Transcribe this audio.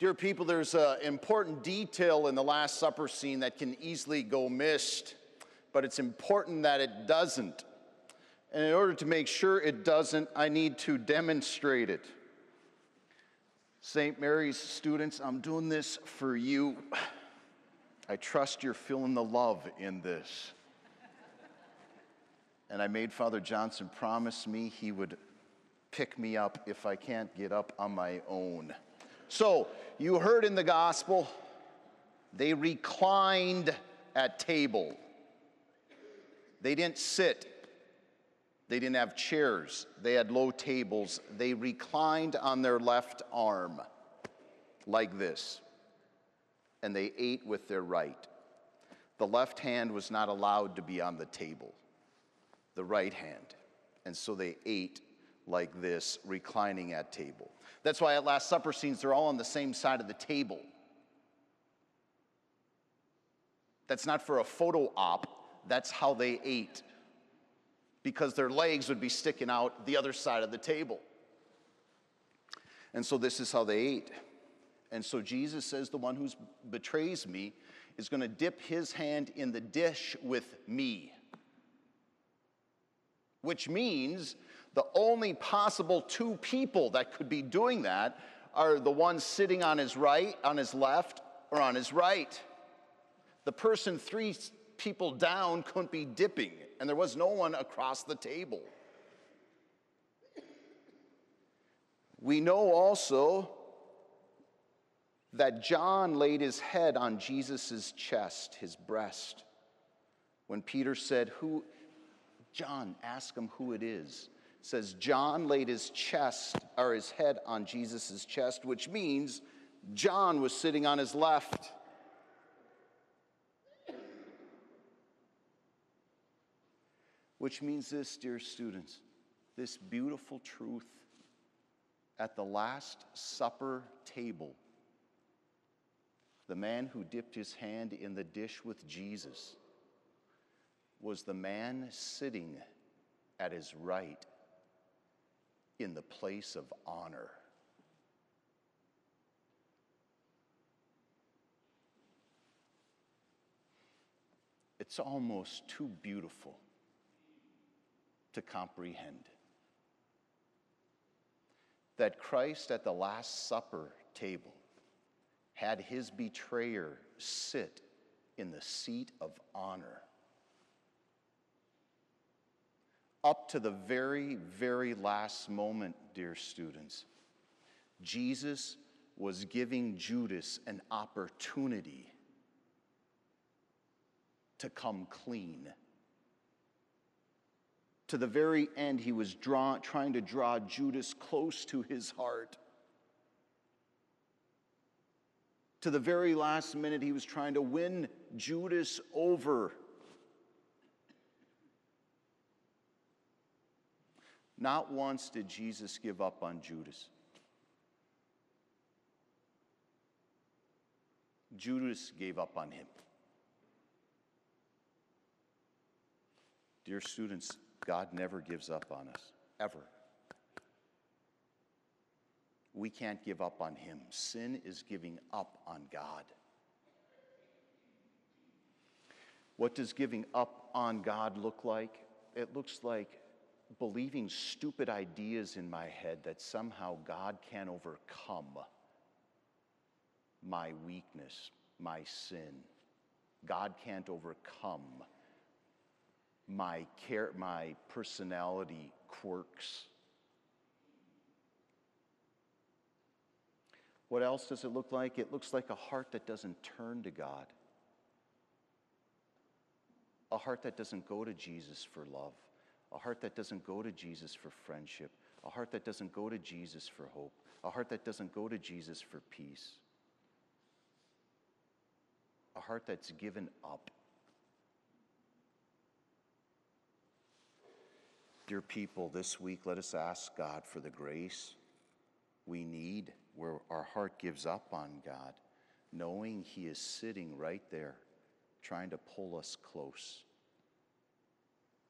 Dear people, there's an important detail in the Last Supper scene that can easily go missed, but it's important that it doesn't. And in order to make sure it doesn't, I need to demonstrate it. St. Mary's students, I'm doing this for you. I trust you're feeling the love in this. And I made Father Johnson promise me he would pick me up if I can't get up on my own. So, you heard in the gospel, they reclined at table. They didn't sit. They didn't have chairs. They had low tables. They reclined on their left arm like this. And they ate with their right. The left hand was not allowed to be on the table. The right hand. And so they ate like this, reclining at table. That's why at Last Supper scenes, they're all on the same side of the table. That's not for a photo op. That's how they ate. Because their legs would be sticking out the other side of the table. And so this is how they ate. And so Jesus says the one who betrays me is going to dip his hand in the dish with me. Which means the only possible two people that could be doing that are the ones sitting on his right, on his left, or on his right. The person three people down couldn't be dipping, and there was no one across the table. We know also that John laid his head on Jesus' chest, his breast. When Peter said, John, ask him who it is. It says John laid his head on Jesus' chest, which means John was sitting on his left. Which means this, dear students, this beautiful truth at the Last Supper table, the man who dipped his hand in the dish with Jesus was the man sitting at his right in the place of honor. It's almost too beautiful to comprehend that Christ at the Last Supper table had his betrayer sit in the seat of honor. Up to the very, very last moment, dear students, Jesus was giving Judas an opportunity to come clean. To the very end, he was trying to draw Judas close to his heart. To the very last minute, he was trying to win Judas over. Not once did Jesus give up on Judas. Judas gave up on him. Dear students, God never gives up on us, ever. We can't give up on him. Sin is giving up on God. What does giving up on God look like? It looks like believing stupid ideas in my head that somehow God can overcome my weakness, my sin. God can't overcome my personality quirks. What else does it look like? It looks like a heart that doesn't turn to God. A heart that doesn't go to Jesus for love. A heart that doesn't go to Jesus for friendship. A heart that doesn't go to Jesus for hope. A heart that doesn't go to Jesus for peace. A heart that's given up. Dear people, this week let us ask God for the grace we need where our heart gives up on God, knowing he is sitting right there trying to pull us close.